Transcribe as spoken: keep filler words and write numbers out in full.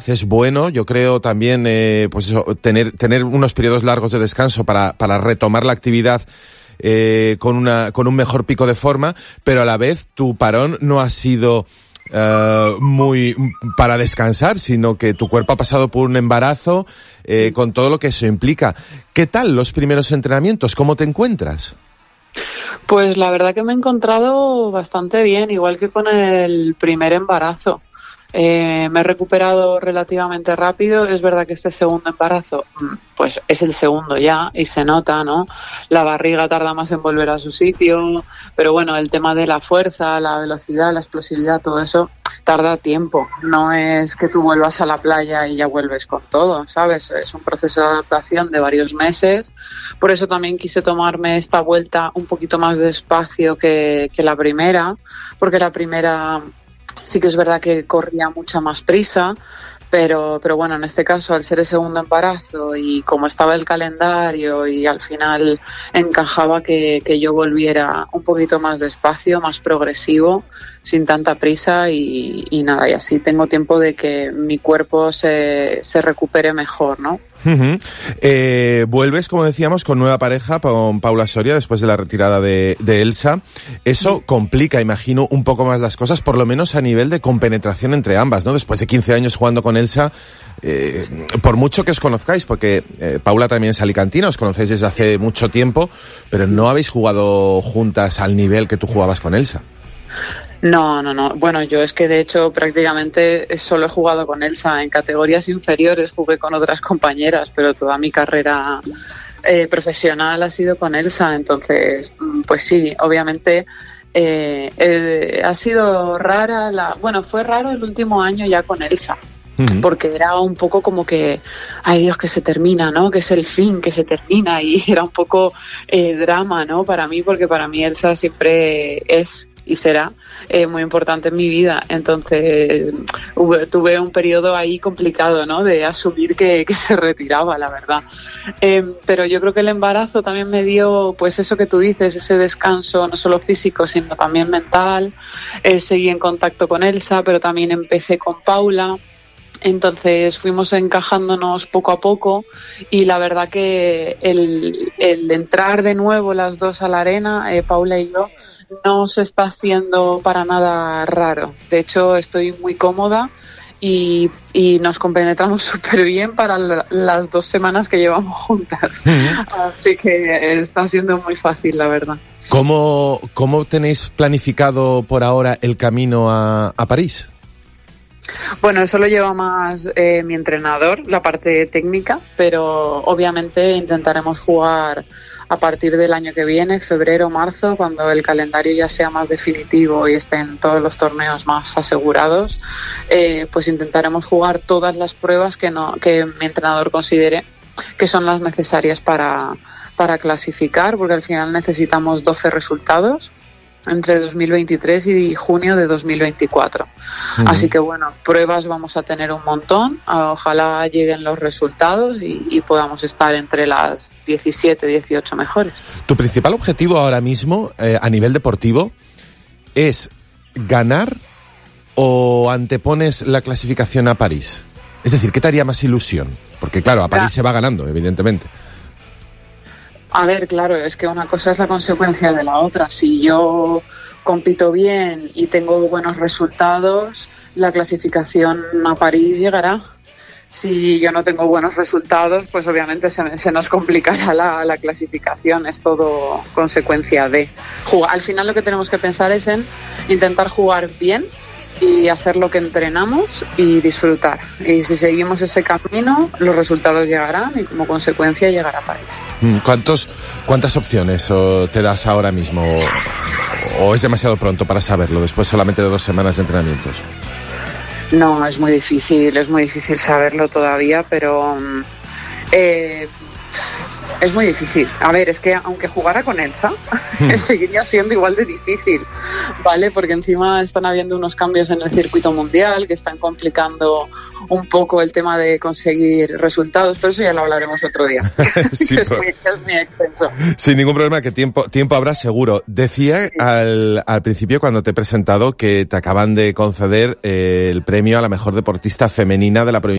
edad es bueno, yo creo también, eh, pues eso, tener, tener unos periodos largos de descanso para, para retomar la actividad eh, con una, con un mejor pico de forma, pero a la vez tu parón no ha sido Uh, muy para descansar, sino que tu cuerpo ha pasado por un embarazo eh, con todo lo que eso implica. ¿Qué tal los primeros entrenamientos? ¿Cómo te encuentras? Pues la verdad que me he encontrado bastante bien, igual que con el primer embarazo. Eh, me he recuperado relativamente rápido. Es verdad que este segundo embarazo, pues es el segundo ya y se nota, ¿no? La barriga tarda más en volver a su sitio, pero bueno, el tema de la fuerza, la velocidad, la explosividad, todo eso tarda tiempo. No es que tú vuelvas a la playa y ya vuelves con todo, ¿sabes? Es un proceso de adaptación de varios meses. Por eso también quise tomarme esta vuelta un poquito más despacio que, que la primera, porque la primera sí que es verdad que corría mucha más prisa, pero, pero bueno, en este caso, al ser el segundo embarazo y como estaba el calendario y al final encajaba que, que yo volviera un poquito más despacio, más progresivo, sin tanta prisa y, y nada, y así tengo tiempo de que mi cuerpo se, se recupere mejor, ¿no? Uh-huh. Eh, vuelves, como decíamos, con nueva pareja, con Paula Soria, después de la retirada de, de Elsa. Eso complica, imagino, un poco más las cosas, por lo menos a nivel de compenetración entre ambas, ¿no? Después de quince años jugando con Elsa, eh, por mucho que os conozcáis, porque eh, Paula también es alicantina, os conocéis desde hace mucho tiempo, pero no habéis jugado juntas al nivel que tú jugabas con Elsa. No, no, no. Bueno, yo es que de hecho prácticamente solo he jugado con Elsa. En categorías inferiores jugué con otras compañeras, pero toda mi carrera eh, profesional ha sido con Elsa. Entonces, pues sí, obviamente eh, eh, ha sido rara la... Bueno, fue raro el último año ya con Elsa. Uh-huh. Porque era un poco como que, ay Dios, que se termina, ¿no? Que es el fin, que se termina. Y era un poco eh, drama, ¿no? Para mí, porque para mí Elsa siempre es y será eh, muy importante en mi vida. Entonces hubo, tuve un periodo ahí complicado, ¿no? De asumir que, que se retiraba, la verdad. Eh, pero yo creo que el embarazo también me dio, pues eso que tú dices, ese descanso no solo físico, sino también mental. Eh, seguí en contacto con Elsa, pero también empecé con Paula. Entonces fuimos encajándonos poco a poco y la verdad que el, el entrar de nuevo las dos a la arena, eh, Paula y yo, no se está haciendo para nada raro. De hecho, estoy muy cómoda y, y nos compenetramos súper bien para la, las dos semanas que llevamos juntas. Uh-huh. Así que está siendo muy fácil, la verdad. ¿Cómo, cómo tenéis planificado por ahora el camino a, a París? Bueno, eso lo lleva más eh, mi entrenador, la parte técnica, pero obviamente intentaremos jugar a partir del año que viene, febrero, marzo, cuando el calendario ya sea más definitivo y estén todos los torneos más asegurados, eh, pues intentaremos jugar todas las pruebas que, no, que mi entrenador considere que son las necesarias para, para clasificar, porque al final necesitamos doce resultados entre dos mil veintitrés y junio de dos mil veinticuatro. Uh-huh. Así que bueno, pruebas vamos a tener un montón, ojalá lleguen los resultados y, y podamos estar entre las diecisiete, dieciocho mejores. ¿Tu principal objetivo ahora mismo, eh, a nivel deportivo, es ganar o antepones la clasificación a París? Es decir, ¿qué te haría más ilusión? Porque claro, a París ya se va ganando, evidentemente. A ver, claro, es que una cosa es la consecuencia de la otra. Si yo compito bien y tengo buenos resultados, la clasificación a París llegará. Si yo no tengo buenos resultados, pues obviamente se, se nos complicará la, la clasificación. Es todo consecuencia de jugar. Al final lo que tenemos que pensar es en intentar jugar bien y hacer lo que entrenamos y disfrutar. Y si seguimos ese camino, los resultados llegarán y como consecuencia llegará a París. ¿Cuántos, ¿Cuántas opciones o, te das ahora mismo o, o es demasiado pronto para saberlo después solamente de dos semanas de entrenamientos? No, es muy difícil, es muy difícil saberlo todavía, pero eh, es muy difícil. A ver, es que aunque jugara con Elsa, hmm. seguiría siendo igual de difícil, ¿vale? Porque encima están habiendo unos cambios en el circuito mundial que están complicando un poco el tema de conseguir resultados, pero eso ya lo hablaremos otro día. Sí, es, muy, es muy extenso. Sin ningún problema, que tiempo, tiempo habrá seguro. Decía sí. al, al principio, cuando te he presentado, que te acaban de conceder eh, el premio a la mejor deportista femenina de la provincia